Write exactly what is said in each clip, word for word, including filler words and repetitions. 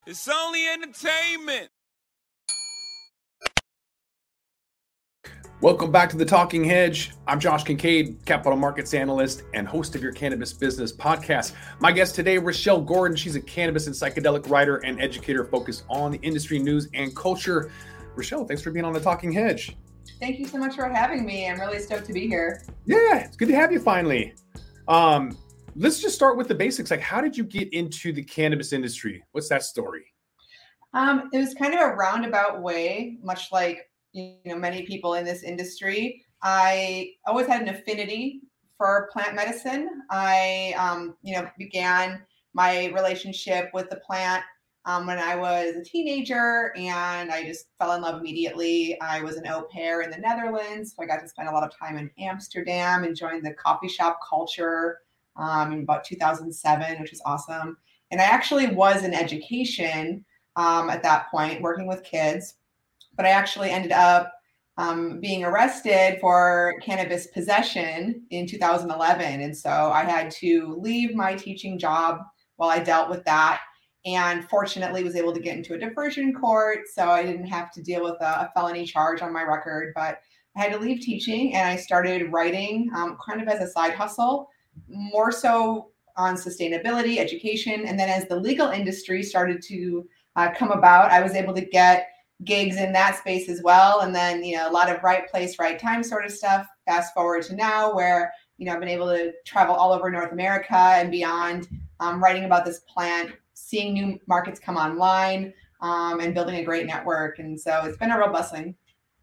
It's only entertainment. Welcome back to The Talking Hedge. I'm Josh Kincaid, capital markets analyst and host of your Cannabis Business Podcast. My guest today, Rochelle Gordon. She's a cannabis and psychedelic writer and educator focused on the industry news and culture. Rochelle, thanks for being on The Talking Hedge. Thank you so much for having me. I'm really stoked to be here. Yeah, it's good to have you finally. Um, let's just start with the basics. Like, how did you get into the cannabis industry? What's that story? Um, it was kind of a roundabout way, much like you know many people in this industry. I always had an affinity for plant medicine. I, um, you know, began my relationship with the plant um, when I was a teenager, and I just fell in love immediately. I was an au pair in the Netherlands, so I got to spend a lot of time in Amsterdam, enjoying the coffee shop culture um, in about two thousand seven, which was awesome. And I actually was in education um, at that point, working with kids, but I actually ended up um, being arrested for cannabis possession in two thousand eleven. And so I had to leave my teaching job while I dealt with that. And fortunately was able to get into a diversion court. So I didn't have to deal with a, a felony charge on my record, but I had to leave teaching and I started writing um, kind of as a side hustle, more so on sustainability, education. And then as the legal industry started to uh, come about, I was able to get gigs in that space as well. And then, you know, a lot of right place, right time sort of stuff. Fast forward to now where, you know, I've been able to travel all over North America and beyond, um, writing about this plant, seeing new markets come online, um, and building a great network. And so it's been a real blessing.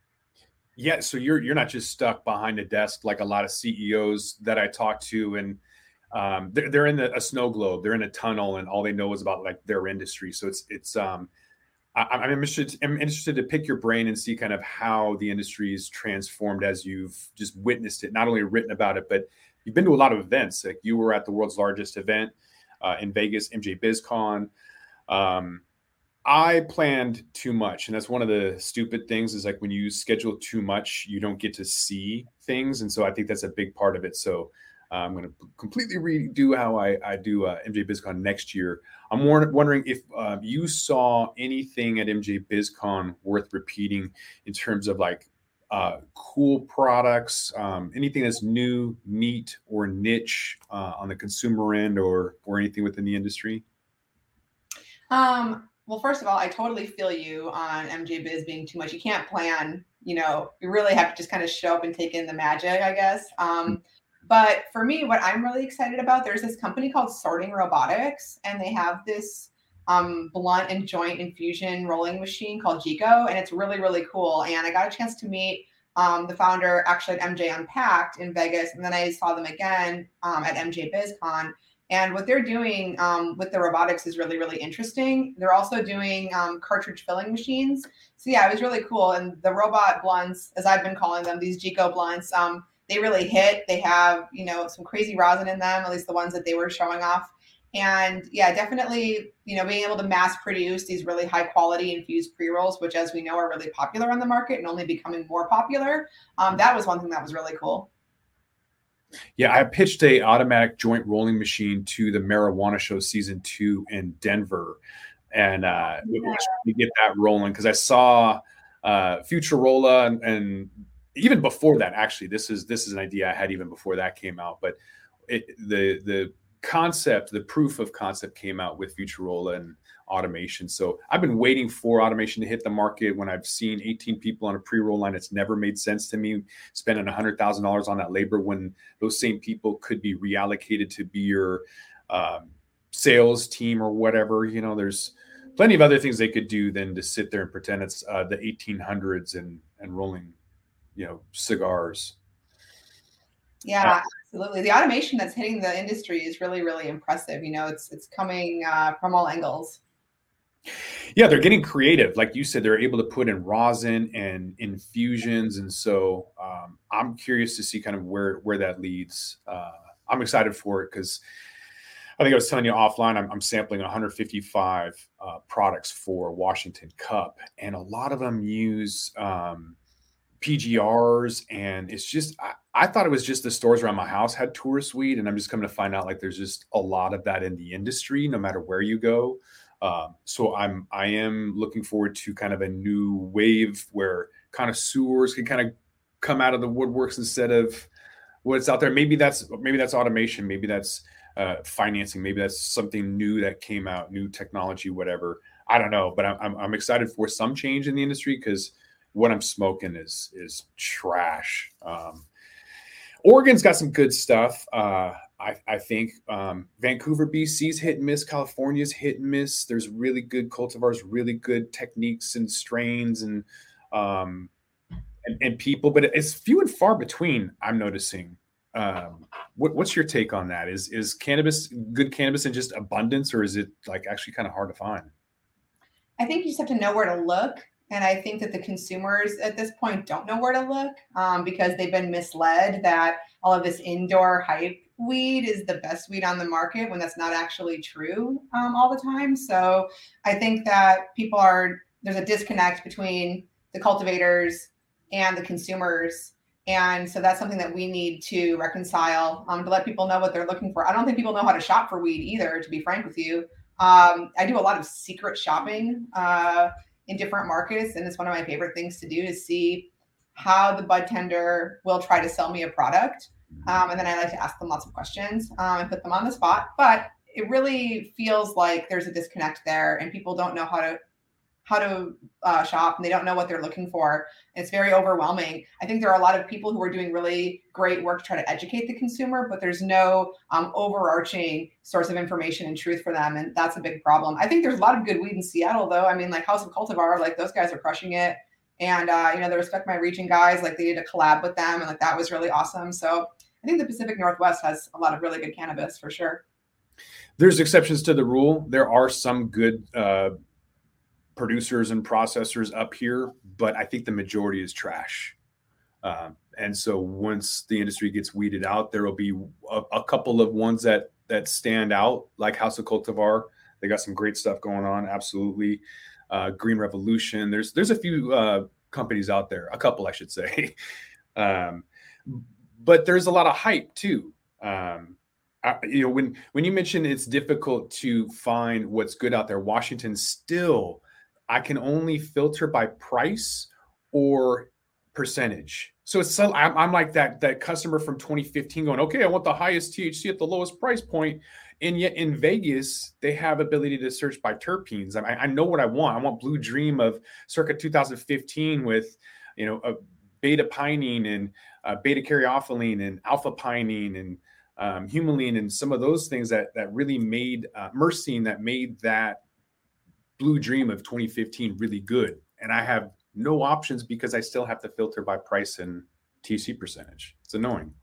Yeah, so you're you're not just stuck behind a desk like a lot of C E Os that I talk to, and um, they're, they're in the, a snow globe, they're in a tunnel, and all they know is about like their industry. So it's it's um, I, I'm interested I'm interested to pick your brain and see kind of how the industry is transformed as you've just witnessed it, not only written about it, but you've been to a lot of events. Like you were at the world's largest event uh, in Vegas, M J BizCon. Um, I planned too much. And that's one of the stupid things is like when you schedule too much, you don't get to see things. And so I think that's a big part of it. So uh, I'm going to completely redo how I, I do uh, M J BizCon next year. I'm wondering if uh, you saw anything at M J BizCon worth repeating in terms of like uh, cool products, um, anything that's new, neat, or niche uh, on the consumer end or, or anything within the industry? Um, Well, first of all, I totally feel you on M J Biz being too much. You can't plan, you know, you really have to just kind of show up and take in the magic, I guess. Um, but for me, what I'm really excited about, there's this company called Sorting Robotics, and they have this um, blunt and joint infusion rolling machine called Gico, and it's really, really cool. And I got a chance to meet um, the founder actually at M J Unpacked in Vegas, and then I saw them again um, at M J BizCon. And what they're doing um, with the robotics is really, really interesting. They're also doing um, cartridge filling machines. So yeah, it was really cool. And the robot blunts, as I've been calling them, these Gico blunts, um, they really hit. They have, you know, some crazy rosin in them, at least the ones that they were showing off. And yeah, definitely, you know, being able to mass produce these really high quality infused pre-rolls, which as we know are really popular on the market and only becoming more popular. Um, that was one thing that was really cool. Yeah, I pitched a automatic joint rolling machine to the Marijuana Show season two in Denver, and uh, yeah. we get that rolling because I saw uh, Futurola and, and even before that. Actually, this is this is an idea I had even before that came out. But it, the the concept, the proof of concept came out with Futurola and automation. So I've been waiting for automation to hit the market. When I've seen eighteen people on a pre-roll line, it's never made sense to me spending one hundred thousand dollars on that labor when those same people could be reallocated to be your um, sales team or whatever. You know, there's plenty of other things they could do than to sit there and pretend it's uh, the eighteen hundreds and and rolling, you know, cigars. Yeah, uh, absolutely. The automation that's hitting the industry is really, really impressive. You know, it's it's coming uh, from all angles. Yeah, they're getting creative. Like you said, they're able to put in rosin and infusions. And so um, I'm curious to see kind of where, where that leads. Uh, I'm excited for it because I think I was telling you offline, I'm, I'm sampling one hundred fifty-five uh, products for Washington Cup. And a lot of them use um, P G Rs. And it's just, I, I thought it was just the stores around my house had tourist weed. And I'm just coming to find out like there's just a lot of that in the industry, no matter where you go. Um, so I'm I am looking forward to kind of a new wave where connoisseurs can kind of come out of the woodworks instead of what's out there. Maybe that's maybe that's automation. Maybe that's uh, financing. Maybe that's something new that came out, new technology, whatever. I don't know, but I'm I'm excited for some change in the industry because what I'm smoking is is trash. Um, Oregon's got some good stuff. Uh, I, I think um, Vancouver, B C's hit and miss. California's hit and miss. There's really good cultivars, really good techniques and strains and um, and, and people, but it's few and far between. I'm noticing. Um, what, what's your take on that? Is is cannabis good cannabis in just abundance, or is it like actually kind of hard to find? I think you just have to know where to look. And I think that the consumers at this point don't know where to look um, because they've been misled that all of this indoor hype weed is the best weed on the market when that's not actually true um, all the time. So I think that people are, there's a disconnect between the cultivators and the consumers. And so that's something that we need to reconcile um, to let people know what they're looking for. I don't think people know how to shop for weed either, to be frank with you. Um, I do a lot of secret shopping uh, in different markets. And it's one of my favorite things to do to see how the bud tender will try to sell me a product. Um, and then I like to ask them lots of questions um, and put them on the spot. But it really feels like there's a disconnect there and people don't know how to how to uh, shop and they don't know what they're looking for. It's very overwhelming. I think there are a lot of people who are doing really great work to try to educate the consumer, but there's no um, overarching source of information and truth for them. And that's a big problem. I think there's a lot of good weed in Seattle though. I mean, like House of Cultivar, like those guys are crushing it. And, uh, you know, the Respect My Region guys, like they did a collab with them and like that was really awesome. So I think the Pacific Northwest has a lot of really good cannabis for sure. There's exceptions to the rule. There are some good uh, producers and processors up here, but I think the majority is trash. Um, and so once the industry gets weeded out, there will be a, a couple of ones that that stand out, like House of Cultivar. They got some great stuff going on. Absolutely. Uh, Green Revolution. There's there's a few uh, companies out there, a couple, I should say. um, but there's a lot of hype too. Um, I, you know, when when you mentioned it's difficult to find what's good out there, Washington still, I can only filter by price or percentage. So it's so I'm, I'm like that that customer from twenty fifteen going, okay, I want the highest T H C at the lowest price point. And yet in Vegas, they have ability to search by terpenes. I, I know what I want. I want Blue Dream of circa two thousand fifteen with, you know, a beta pinene and uh, beta caryophyllene and alpha pinene and um, humulene and some of those things that that really made uh, myrcene that made that Blue Dream of twenty fifteen really good. And I have no options because I still have to filter by price and T C percentage. It's annoying.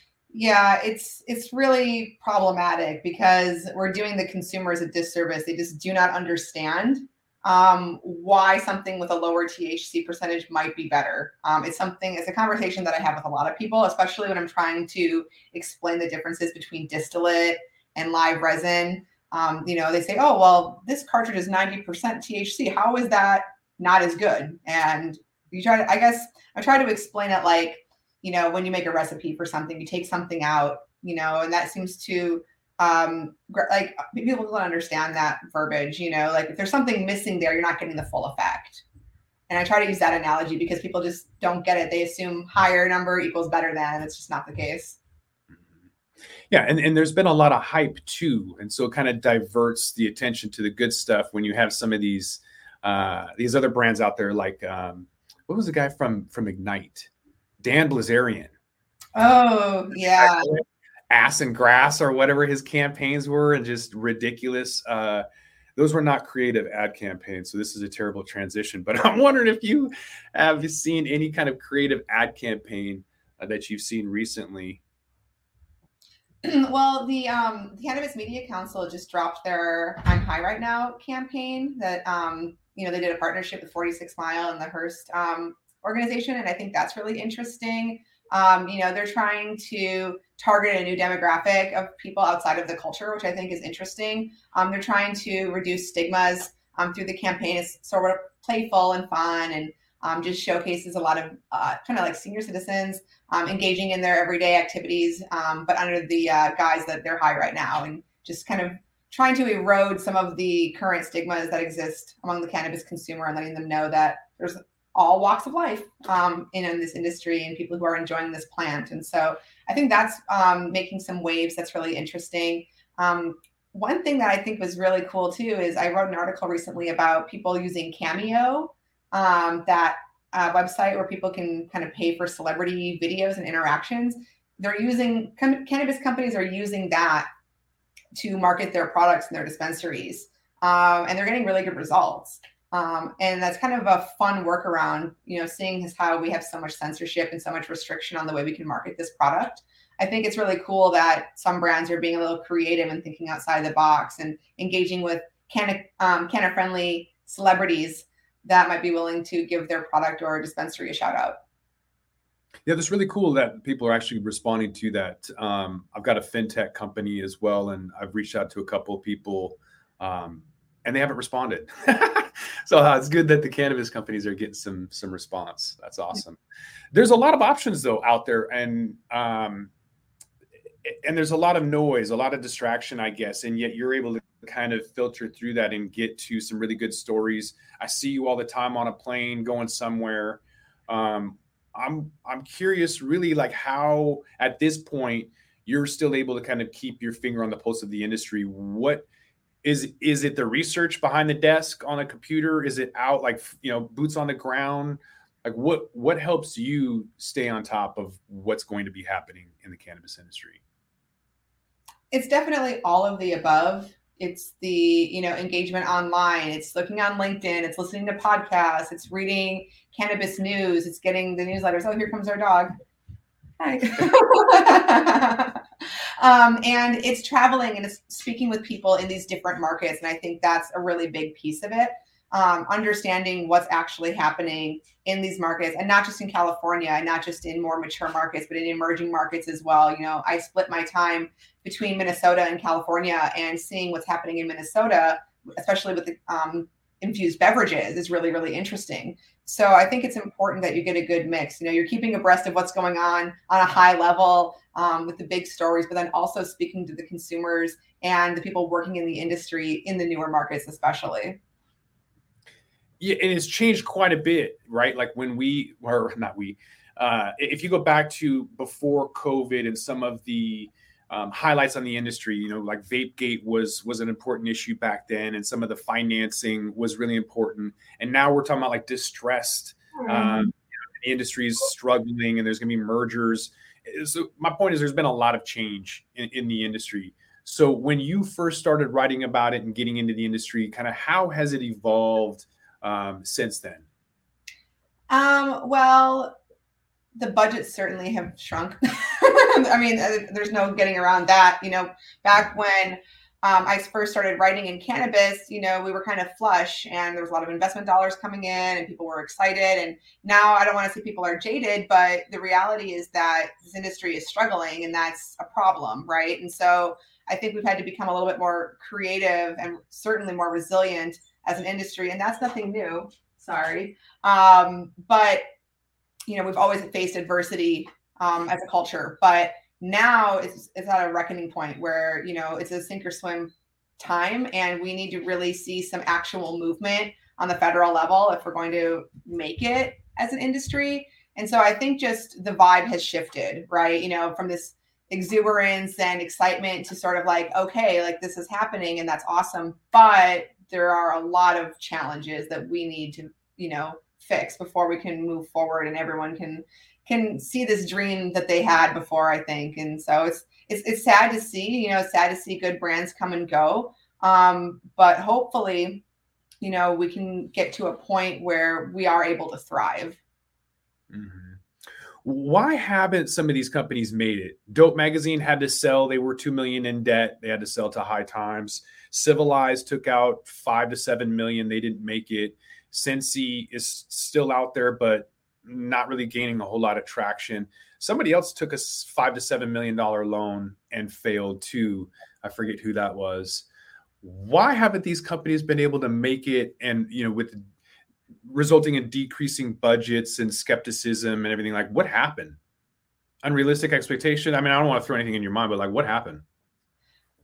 Yeah, it's it's really problematic because we're doing the consumers a disservice. They just do not understand um, why something with a lower T H C percentage might be better. Um, it's something, it's a conversation that I have with a lot of people, especially when I'm trying to explain the differences between distillate and live resin. Um, you know, they say, oh, well, this cartridge is ninety percent T H C. How is that not as good? And you try to, I guess I try to explain it like, you know, when you make a recipe for something, you take something out, you know, and that seems to, um, like people don't understand that verbiage, you know, like if there's something missing there, you're not getting the full effect. And I try to use that analogy because people just don't get it. They assume higher number equals better than, and it's just not the case. Yeah, and, and there's been a lot of hype too. And so it kind of diverts the attention to the good stuff when you have some of these uh, these other brands out there like, um, what was the guy from from Ignite? Dan Blazarian. Oh, yeah. Ass and Grass or whatever his campaigns were and just ridiculous. Uh, those were not creative ad campaigns. So this is a terrible transition. But I'm wondering if you have seen any kind of creative ad campaign uh, that you've seen recently. Well, the um, the Cannabis Media Council just dropped their "I'm High Right Now" campaign. That um, you know, they did a partnership with forty-six mile and the Hearst um, organization, and I think that's really interesting. Um, you know, they're trying to target a new demographic of people outside of the culture, which I think is interesting. Um, they're trying to reduce stigmas um, through the campaign. It's sort of playful and fun, and um, just showcases a lot of uh, kind of like senior citizens um, engaging in their everyday activities, um, but under the uh, guise that they're high right now, and just kind of trying to erode some of the current stigmas that exist among the cannabis consumer and letting them know that there's all walks of life um, in, in this industry and people who are enjoying this plant. And so I think that's um, making some waves that's really interesting. Um, one thing that I think was really cool too is I wrote an article recently about people using Cameo, um, that uh, website where people can kind of pay for celebrity videos and interactions. They're using, com- cannabis companies are using that to market their products in their dispensaries. Um, and they're getting really good results. Um, and that's kind of a fun workaround, you know, seeing as how we have so much censorship and so much restriction on the way we can market this product. I think it's really cool that some brands are being a little creative and thinking outside the box and engaging with canna, um, canna-friendly celebrities that might be willing to give their product or dispensary a shout out. Yeah, that's really cool that people are actually responding to that. Um, I've got a fintech company as well, and I've reached out to a couple of people, um, and they haven't responded. So uh, it's good that the cannabis companies are getting some some response. That's awesome. There's a lot of options though out there, and um, and there's a lot of noise, a lot of distraction, I guess, and yet you're able to kind of filter through that and get to some really good stories. I see you all the time on a plane going somewhere. Um, I'm I'm curious, really, like how at this point you're still able to kind of keep your finger on the pulse of the industry. What is is it the research behind the desk on a computer? Is it out like, you know, boots on the ground? Like what what helps you stay on top of what's going to be happening in the cannabis industry? It's definitely all of the above. It's the, you know, engagement online. It's looking on LinkedIn. It's listening to podcasts. It's reading cannabis news. It's getting the newsletters. Oh, here comes our dog. Hi. um, and it's traveling and it's speaking with people in these different markets. And I think that's a really big piece of it. Um, understanding what's actually happening in these markets, and not just in California and not just in more mature markets, but in emerging markets as well. You know, I split my time between Minnesota and California, and seeing what's happening in Minnesota, especially with the um, infused beverages, is really, really interesting. So I think it's important that you get a good mix. You know, you're keeping abreast of what's going on on a high level um, with the big stories, but then also speaking to the consumers and the people working in the industry in the newer markets, especially. Yeah, and it's changed quite a bit, right? Like when we, or not we, uh, if you go back to before COVID and some of the um, highlights on the industry, you know, like VapeGate was was an important issue back then, and some of the financing was really important. And now we're talking about like distressed, um, you know, the industry is struggling, and there's going to be mergers. So my point is, there's been a lot of change in, in the industry. So when you first started writing about it and getting into the industry, kind of how has it evolved um since then? Um, well, the budgets certainly have shrunk. I mean, there's no getting around that. You know, back when um, I first started writing in cannabis, you know, we were kind of flush and there was a lot of investment dollars coming in and people were excited. And now I don't want to say people are jaded, but the reality is that this industry is struggling, and that's a problem, right? And so I think we've had to become a little bit more creative and certainly more resilient as an industry, and that's nothing new. Sorry. Um, but, you know, we've always faced adversity um, as a culture, but now it's, it's at a reckoning point where, you know, it's a sink or swim time, and we need to really see some actual movement on the federal level if we're going to make it as an industry. And so I think just the vibe has shifted, right? You know, from this exuberance and excitement to sort of like, okay, like this is happening and that's awesome, but there are a lot of challenges that we need to, you know, fix before we can move forward and everyone can can see this dream that they had before, I think. And so it's it's it's sad to see, you know, it's sad to see good brands come and go. Um, but hopefully, you know, we can get to a point where we are able to thrive. Mm-hmm. Why haven't some of these companies made it? Dope Magazine had to sell. They were two million in debt. They had to sell to High Times. Civilized took out five to seven million. They didn't make it. Sensi is still out there, but not really gaining a whole lot of traction. Somebody else took a five to seven million dollar loan and failed too. I forget who that was. Why haven't these companies been able to make it? And, you know, with resulting in decreasing budgets and skepticism and everything, like what happened? Unrealistic expectation. I mean, I don't want to throw anything in your mind, but like what happened?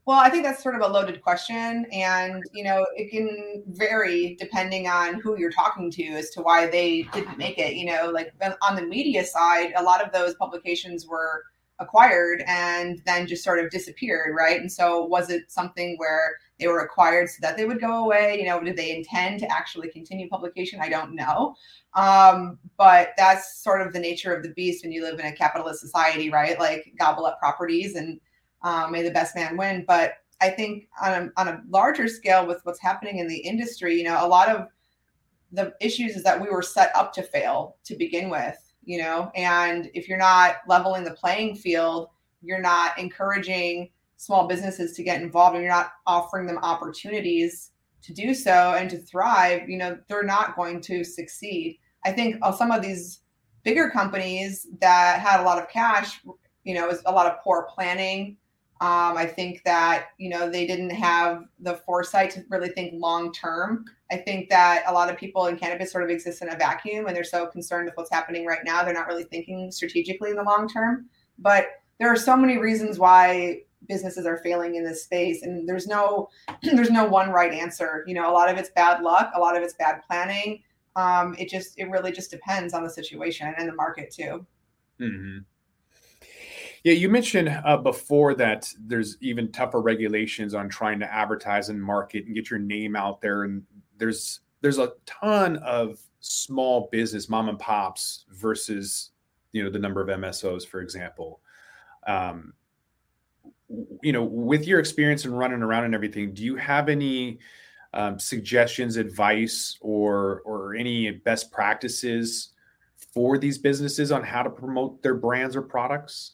Well, I think that's sort of a loaded question. And, you know, it can vary depending on who you're talking to as to why they didn't make it. You know, like on the media side, a lot of those publications were acquired and then just sort of disappeared, right? And so was it something where they were acquired so that they would go away? You know, did they intend to actually continue publication? I don't know. Um, but that's sort of the nature of the beast when you live in a capitalist society, right? Like gobble up properties and Um, may the best man win. But I think on a, on a larger scale with what's happening in the industry, you know, a lot of the issues is that we were set up to fail to begin with, you know, and if you're not leveling the playing field, you're not encouraging small businesses to get involved and you're not offering them opportunities to do so and to thrive, you know, they're not going to succeed. I think uh, some of these bigger companies that had a lot of cash, you know, is a lot of poor planning. Um, I think that, you know, they didn't have the foresight to really think long term. I think that a lot of people in cannabis sort of exist in a vacuum and they're so concerned with what's happening right now. They're not really thinking strategically in the long term. But there are so many reasons why businesses are failing in this space. And there's no there's no one right answer. You know, a lot of it's bad luck. A lot of it's bad planning. Um, it just it really just depends on the situation and the market too. Mm-hmm. Yeah, you mentioned uh, before that there's even tougher regulations on trying to advertise and market and get your name out there. And there's there's a ton of small business mom and pops versus, you know, the number of M S Os, for example. Um, you know, with your experience and running around and everything, do you have any um, suggestions, advice, or or any best practices for these businesses on how to promote their brands or products?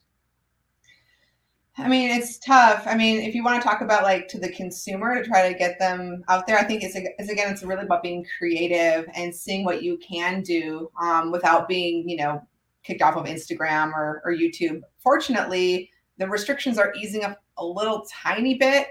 I mean, it's tough. I mean, if you want to talk about like to the consumer to try to get them out there, I think it's, it's again, it's really about being creative and seeing what you can do um, without being, you know, kicked off of Instagram or, or YouTube. Fortunately, the restrictions are easing up a little tiny bit,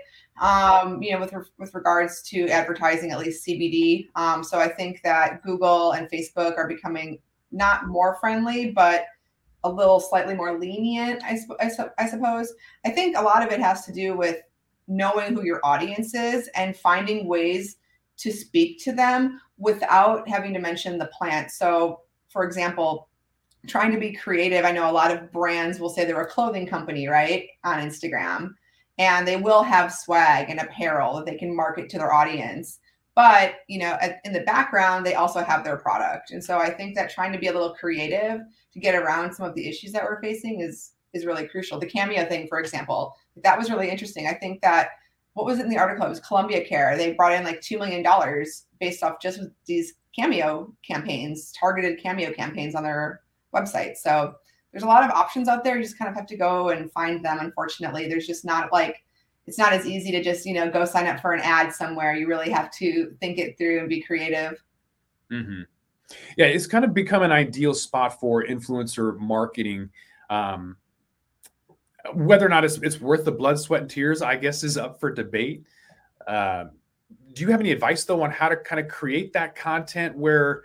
um, you know, with with regards to advertising, at least C B D. Um, so I think that Google and Facebook are becoming not more friendly, but a little slightly more lenient, I, I, I suppose. I think a lot of it has to do with knowing who your audience is and finding ways to speak to them without having to mention the plant. So, for example, trying to be creative. I know a lot of brands will say they're a clothing company, right, on Instagram, and they will have swag and apparel that they can market to their audience. But, you know, in the background, they also have their product. And so I think that trying to be a little creative to get around some of the issues that we're facing is is really crucial. The Cameo thing, for example, that was really interesting. I think that, what was it in the article? It was Columbia Care. They brought in like two million dollars based off just these Cameo campaigns, targeted Cameo campaigns on their website. So there's a lot of options out there. You just kind of have to go and find them. Unfortunately, there's just not like, it's not as easy to just, you know, go sign up for an ad somewhere. You really have to think it through and be creative. Mm-hmm. Yeah, it's kind of become an ideal spot for influencer marketing. Um, whether or not it's, it's worth the blood, sweat, and tears, I guess, is up for debate. Uh, do you have any advice, though, on how to kind of create that content where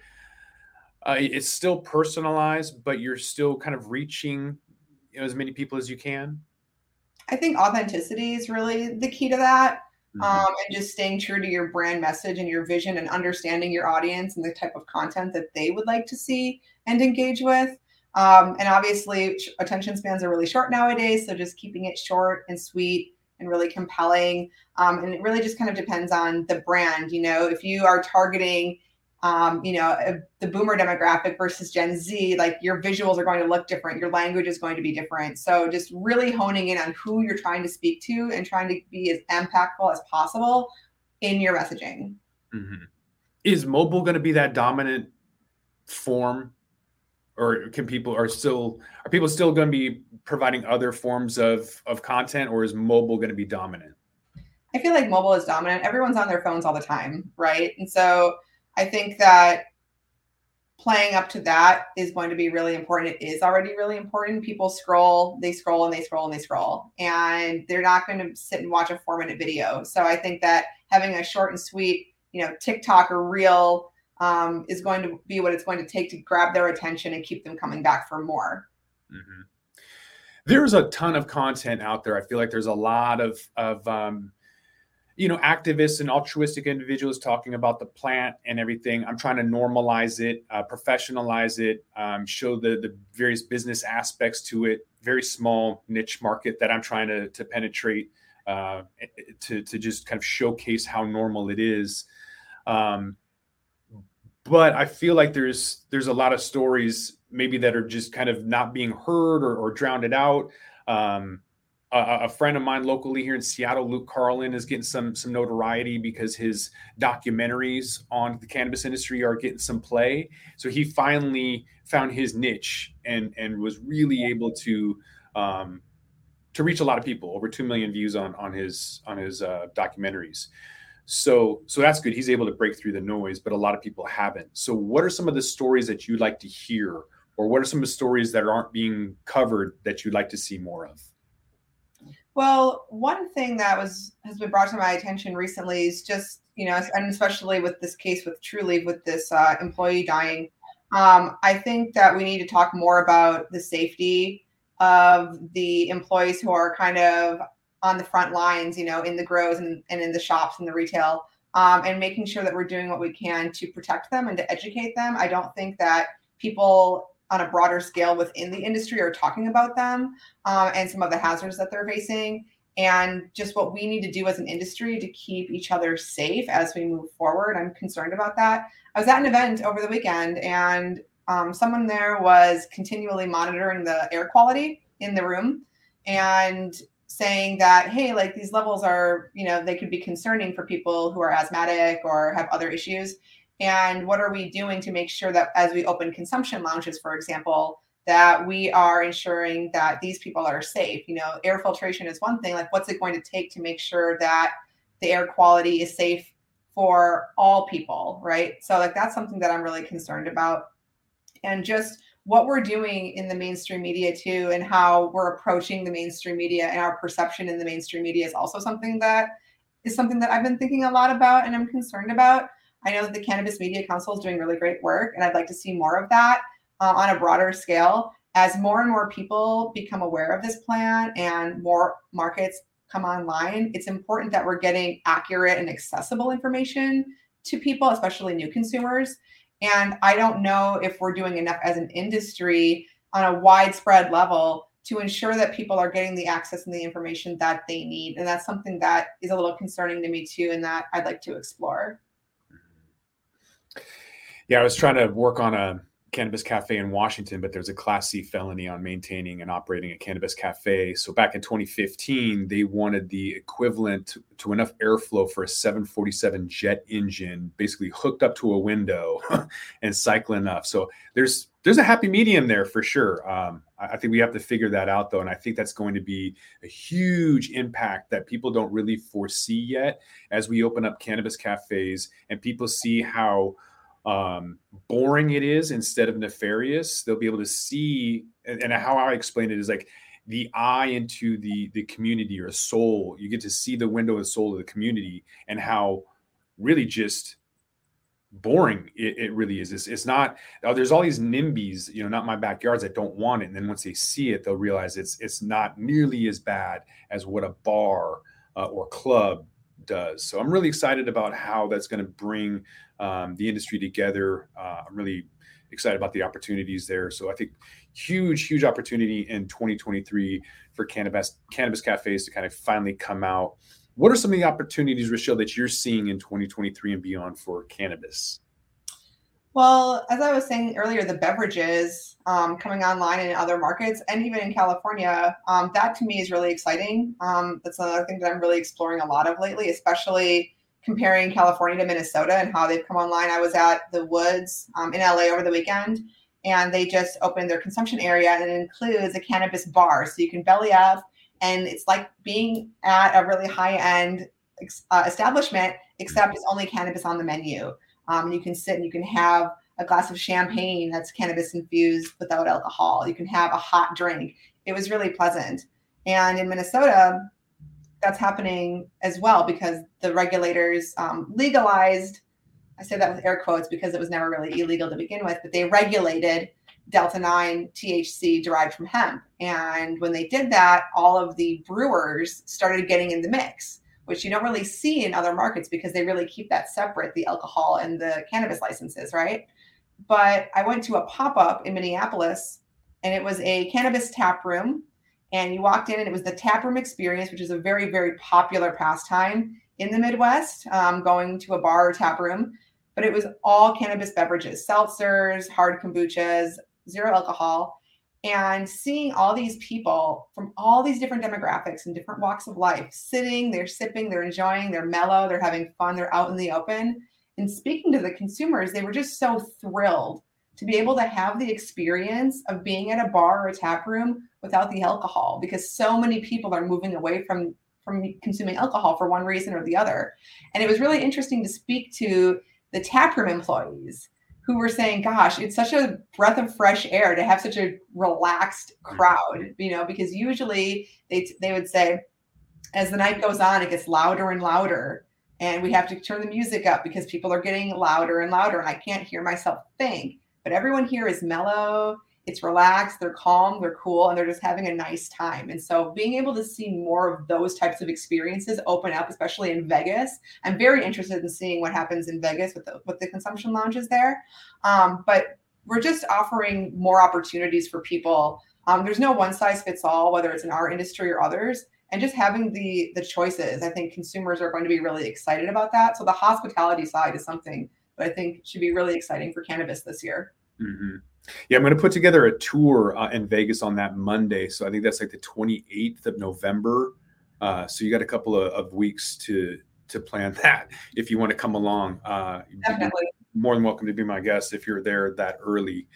uh, it's still personalized, but you're still kind of reaching, you know, as many people as you can? I think authenticity is really the key to that. Mm-hmm. Um, and just staying true to your brand message and your vision and understanding your audience and the type of content that they would like to see and engage with. Um, and obviously, attention spans are really short nowadays. So just keeping it short and sweet and really compelling. Um, and it really just kind of depends on the brand. You know, if you are targeting Um, you know, uh, the boomer demographic versus Gen Z, like your visuals are going to look different. Your language is going to be different. So just really honing in on who you're trying to speak to and trying to be as impactful as possible in your messaging. Mm-hmm. Is mobile going to be that dominant form, or can people are still, are people still going to be providing other forms of, of content, or is mobile going to be dominant? I feel like mobile is dominant. Everyone's on their phones all the time, right? And so I think that playing up to that is going to be really important. It is already really important. People scroll, they scroll and they scroll and they scroll, and they're not going to sit and watch a four minute video. So I think that having a short and sweet, you know, TikTok or Reel um, is going to be what it's going to take to grab their attention and keep them coming back for more. Mm-hmm. There's a ton of content out there. I feel like there's a lot of, of um, you know, activists and altruistic individuals talking about the plant and everything. I'm trying to normalize it, uh, professionalize it, um, show the the various business aspects to it. Very small niche market that I'm trying to to penetrate, uh, to to just kind of showcase how normal it is. Um, but I feel like there's there's a lot of stories maybe that are just kind of not being heard or, or drowned out. Um, a, a friend of mine locally here in Seattle, Luke Carlin, is getting some some notoriety because his documentaries on the cannabis industry are getting some play. So he finally found his niche and and was really able to um, to reach a lot of people. Over two million views on on his on his uh, documentaries. So, so that's good. He's able to break through the noise, but a lot of people haven't. So what are some of the stories that you'd like to hear, or what are some of the stories that aren't being covered that you'd like to see more of? Well, one thing that was has been brought to my attention recently is just, you know, and especially with this case with Trulieve, with this uh, employee dying, um, I think that we need to talk more about the safety of the employees who are kind of on the front lines, you know, in the grows and, and in the shops and the retail, um, and making sure that we're doing what we can to protect them and to educate them. I don't think that people on a broader scale within the industry are talking about them, um, and some of the hazards that they're facing, and just what we need to do as an industry to keep each other safe as we move forward. I'm concerned about that. I was at an event over the weekend, and um, someone there was continually monitoring the air quality in the room and saying that, hey, like these levels are, you know, they could be concerning for people who are asthmatic or have other issues. And what are we doing to make sure that as we open consumption lounges, for example, that we are ensuring that these people are safe? You know, air filtration is one thing. Like, what's it going to take to make sure that the air quality is safe for all people, right? So like that's something that I'm really concerned about. And just what we're doing in the mainstream media too, and how we're approaching the mainstream media and our perception in the mainstream media is also something that is something that I've been thinking a lot about and I'm concerned about. I know that the Cannabis Media Council is doing really great work, and I'd like to see more of that um, on a broader scale. As more and more people become aware of this plan and more markets come online, it's important that we're getting accurate and accessible information to people, especially new consumers. And I don't know if we're doing enough as an industry on a widespread level to ensure that people are getting the access and the information that they need. And that's something that is a little concerning to me too, and that I'd like to explore. Yeah, I was trying to work on a cannabis cafe in Washington, but there's a Class C felony on maintaining and operating a cannabis cafe. So back in twenty fifteen, they wanted the equivalent to, to enough airflow for a seven forty-seven jet engine, basically hooked up to a window and cycle enough. So there's there's a happy medium there for sure. Um, I, I think we have to figure that out, though. And I think that's going to be a huge impact that people don't really foresee yet as we open up cannabis cafes and people see how um, boring it is instead of nefarious. They'll be able to see, and, and how I explain it is like the eye into the, the community or soul. You get to see the window and soul of the community and how really just boring it, it really is. It's, it's not, oh, there's all these NIMBYs, you know, not my backyards that don't want it. And then once they see it, they'll realize it's, it's not nearly as bad as what a bar uh, or club does. So I'm really excited about how that's going to bring um, the industry together. Uh, I'm really excited about the opportunities there. So I think huge, huge opportunity in twenty twenty-three for cannabis cannabis cafes to kind of finally come out. What are some of the opportunities, Rochelle, that you're seeing in twenty twenty-three and beyond for cannabis? Well, as I was saying earlier, the beverages um, coming online in other markets and even in California, um, that to me is really exciting. Um, that's another thing that I'm really exploring a lot of lately, especially comparing California to Minnesota and how they've come online. I was at the Woods um, in L A over the weekend, and they just opened their consumption area, and it includes a cannabis bar. So you can belly up, and it's like being at a really high-end uh, establishment, except it's only cannabis on the menu. Um, you can sit and you can have a glass of champagne that's cannabis infused without alcohol. You can have a hot drink. It was really pleasant. And in Minnesota, that's happening as well because the regulators um, legalized, I say that with air quotes because it was never really illegal to begin with, but they regulated delta nine T H C derived from hemp. And when they did that, all of the brewers started getting in the mix, which you don't really see in other markets because they really keep that separate, the alcohol and the cannabis licenses, right? But I went to a pop-up in Minneapolis, and it was a cannabis tap room. And you walked in, and it was the tap room experience, which is a very, very popular pastime in the Midwest, um, going to a bar or tap room. But it was all cannabis beverages, seltzers, hard kombuchas, zero alcohol. And seeing all these people from all these different demographics and different walks of life sitting, they're sipping, they're enjoying, they're mellow, they're having fun, they're out in the open. And speaking to the consumers, they were just so thrilled to be able to have the experience of being at a bar or a tap room without the alcohol, because so many people are moving away from, from consuming alcohol for one reason or the other. And it was really interesting to speak to the taproom employees who were saying, gosh, it's such a breath of fresh air to have such a relaxed crowd, you know, because usually they they would say, as the night goes on, it gets louder and louder, and we have to turn the music up because people are getting louder and louder, and I can't hear myself think. But everyone here is mellow, it's relaxed, they're calm, they're cool, and they're just having a nice time. And so being able to see more of those types of experiences open up, especially in Vegas, I'm very interested in seeing what happens in Vegas with the, with the consumption lounges there. Um, but we're just offering more opportunities for people. Um, there's no one size fits all, whether it's in our industry or others. And just having the the choices, I think consumers are going to be really excited about that. So the hospitality side is something that I think should be really exciting for cannabis this year. Mm-hmm. Yeah, I'm going to put together a tour uh, in Vegas on that Monday. So I think that's like the twenty-eighth of November. Uh, so you got a couple of, of weeks to to plan that if you want to come along. Uh, Definitely. More than welcome to be my guest if you're there that early.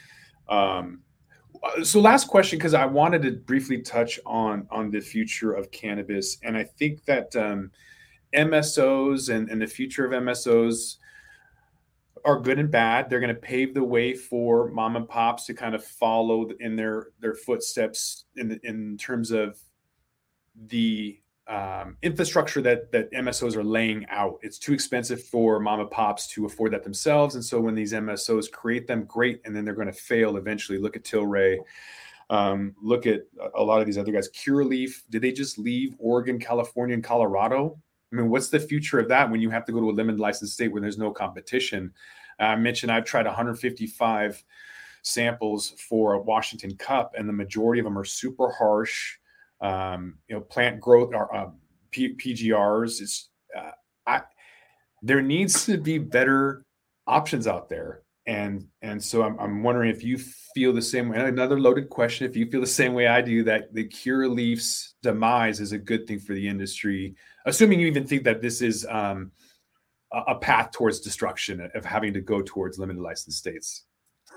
Um, so last question, because I wanted to briefly touch on on the future of cannabis. And I think that um, M S Os and, and the future of M S Os are good and bad. They're going to pave the way for mom and pops to kind of follow in their their footsteps in in terms of the um, infrastructure that that M S Os are laying out. It's too expensive for mom and pops to afford that themselves, and so when these M S Os create them, great, and then they're going to fail eventually. Look at Tilray. Um, look at a lot of these other guys. Curaleaf. Did they just leave Oregon, California, and Colorado? I mean, what's the future of that when you have to go to a limited license state where there's no competition? Uh, I mentioned I've tried one hundred fifty-five samples for a Washington Cup, and the majority of them are super harsh. Um, you know, plant growth or uh, P- PGRs. It's uh, I, there needs to be better options out there, and and so I'm I'm wondering if you feel the same way. Another loaded question: if you feel the same way I do, that the Curaleaf's demise is a good thing for the industry, assuming you even think that this is um, a, a path towards destruction of having to go towards limited license states.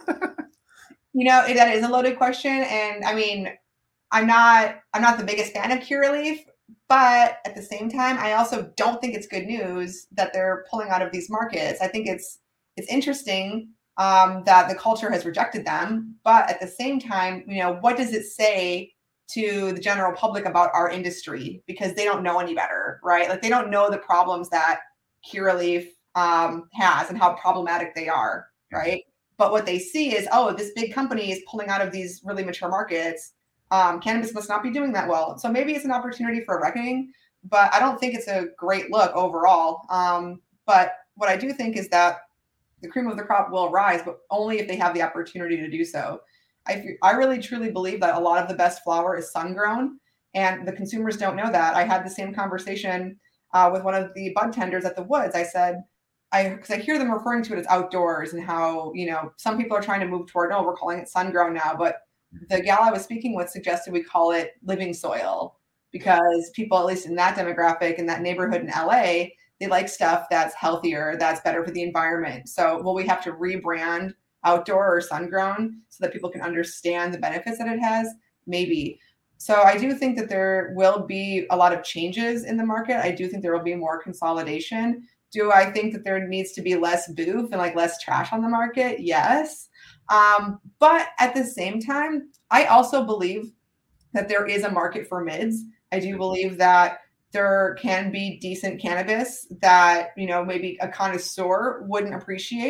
You know, that is a loaded question, and I mean, I'm not I'm not the biggest fan of Curaleaf, but at the same time, I also don't think it's good news that they're pulling out of these markets. I think it's it's interesting um, that the culture has rejected them, but at the same time, you know, what does it say to the general public about our industry? Because they don't know any better, right? Like they don't know the problems that Curaleaf um, has and how problematic they are, right? But what they see is, oh, this big company is pulling out of these really mature markets. Um, cannabis must not be doing that well. So maybe it's an opportunity for a reckoning, but I don't think it's a great look overall. Um, but what I do think is that the cream of the crop will rise, but only if they have the opportunity to do so. I, I really truly believe that a lot of the best flower is sun grown, and the consumers don't know that. I had the same conversation uh, with one of the bud tenders at the Woods. I said, I because I hear them referring to it as outdoors and how, you know, some people are trying to move toward, no, we're calling it sun grown now. But the gal I was speaking with suggested we call it living soil, because people, at least in that demographic, in that neighborhood in L A, they like stuff that's healthier, that's better for the environment. So will we have to rebrand outdoor or sun grown so that people can understand the benefits that it has? Maybe. So I do think that there will be a lot of changes in the market. I do think there will be more consolidation. Do I think that there needs to be less booth and like less trash on the market? Yes. Um, but at the same time, I also believe that there is a market for mids. I do believe that there can be decent cannabis that, you know, maybe a connoisseur wouldn't appreciate.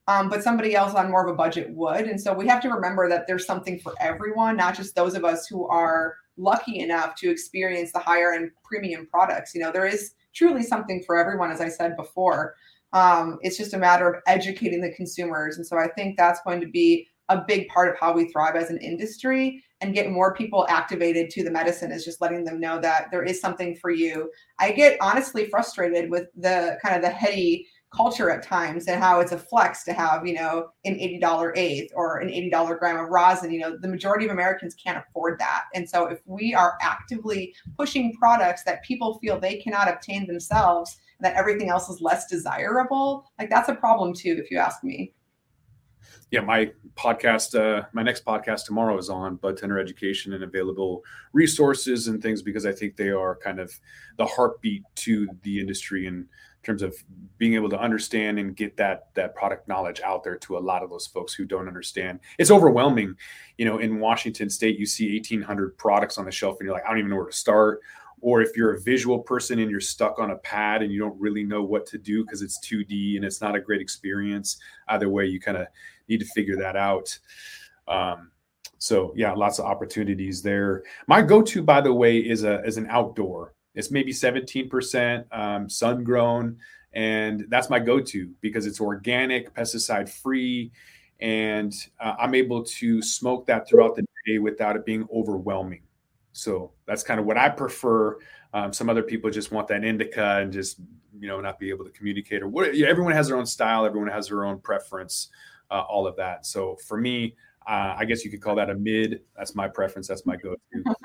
Um, but somebody else on more of a budget would. And so we have to remember that there's something for everyone, not just those of us who are lucky enough to experience the higher end premium products. You know, there is truly something for everyone, as I said before. Um, it's just a matter of educating the consumers. And so I think that's going to be a big part of how we thrive as an industry and get more people activated to the medicine, is just letting them know that there is something for you. I get honestly frustrated with the kind of the heady culture at times and how it's a flex to have, you know, an eighty dollars eighth or an eighty dollars gram of rosin. You know, the majority of Americans can't afford that. And so if we are actively pushing products that people feel they cannot obtain themselves, and that everything else is less desirable, like that's a problem too, if you ask me. Yeah, my podcast, uh, my next podcast tomorrow is on bud tender education and available resources and things, because I think they are kind of the heartbeat to the industry in terms of being able to understand and get that that product knowledge out there to a lot of those folks who don't understand. It's overwhelming. You know, in Washington State, you see eighteen hundred products on the shelf and you're like, I don't even know where to start. Or if you're a visual person and you're stuck on a pad and you don't really know what to do because it's two D and it's not a great experience, either way, you kind of need to figure that out. Um, so yeah, lots of opportunities there. My go-to, by the way, is a is an outdoor. It's maybe seventeen percent um, sun grown, and that's my go-to because it's organic, pesticide free, and uh, I'm able to smoke that throughout the day without it being overwhelming. So that's kind of what I prefer. Um, some other people just want that indica and just, you know, not be able to communicate or what. Yeah, everyone has their own style. Everyone has their own preference, uh, all of that. So for me, uh, I guess you could call that a mid. That's my preference. That's my go-to.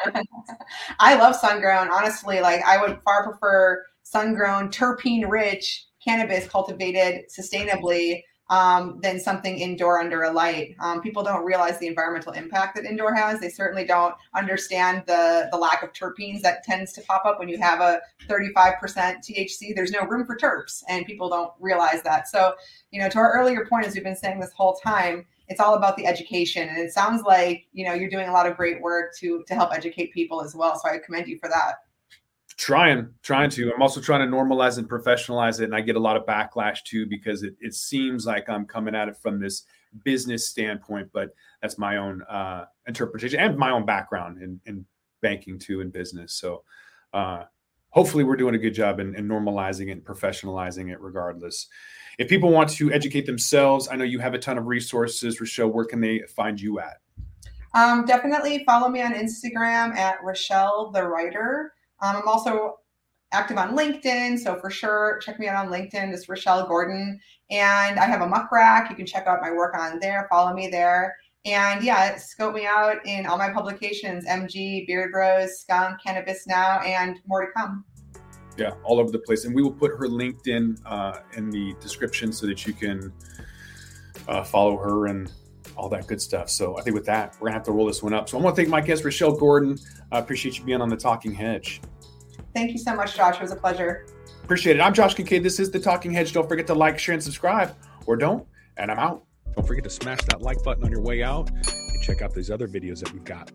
I love sun-grown. Honestly, like I would far prefer sun-grown, terpene-rich cannabis cultivated sustainably um, than something indoor under a light. Um, people don't realize the environmental impact that indoor has. They certainly don't understand the, the lack of terpenes that tends to pop up when you have a thirty-five percent T H C. There's no room for terps, and people don't realize that. So, you know, to our earlier point, as we've been saying this whole time, it's all about the education. And it sounds like, you know, you're doing a lot of great work to to help educate people as well. So I commend you for that. Trying, trying to. I'm also trying to normalize and professionalize it. And I get a lot of backlash too, because it, it seems like I'm coming at it from this business standpoint, but that's my own uh, interpretation and my own background in, in banking too, in business. So uh, hopefully we're doing a good job in, in normalizing it and professionalizing it regardless. If people want to educate themselves, I know you have a ton of resources. Rochelle, where can they find you at? Um, definitely follow me on Instagram at Rochelle the Writer. Um, I'm also active on LinkedIn, so for sure, check me out on LinkedIn. It's Rochelle Gordon. And I have a muck rack. You can check out my work on there. Follow me there. And yeah, scope me out in all my publications, M G, Beard Bros, Skunk, Cannabis Now, and more to come. Yeah, all over the place. And we will put her LinkedIn uh, in the description so that you can uh, follow her and all that good stuff. So I think with that, we're going to have to roll this one up. So I want to thank my guest, Rochelle Gordon. I uh, appreciate you being on the Talking Hedge. Thank you so much, Josh. It was a pleasure. Appreciate it. I'm Josh Kincaid. This is the Talking Hedge. Don't forget to like, share, and subscribe, or don't. And I'm out. Don't forget to smash that like button on your way out and check out these other videos that we've got.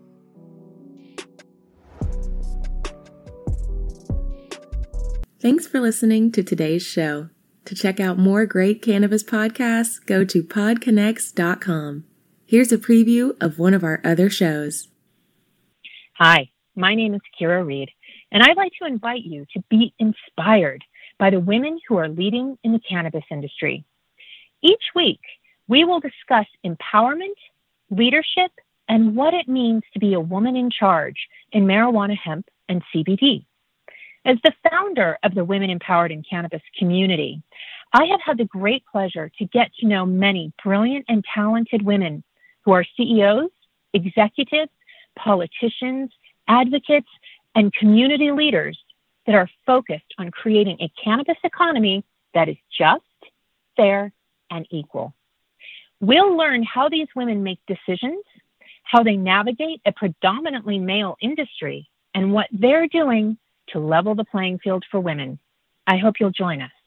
Thanks for listening to today's show. To check out more great cannabis podcasts, go to pod connects dot com. Here's a preview of one of our other shows. Hi, my name is Kira Reed, and I'd like to invite you to be inspired by the women who are leading in the cannabis industry. Each week, we will discuss empowerment, leadership, and what it means to be a woman in charge in marijuana, hemp, and C B D. As the founder of the Women Empowered in Cannabis community, I have had the great pleasure to get to know many brilliant and talented women who are C E Os, executives, politicians, advocates, and community leaders that are focused on creating a cannabis economy that is just, fair, and equal. We'll learn how these women make decisions, how they navigate a predominantly male industry, and what they're doing to level the playing field for women. I hope you'll join us.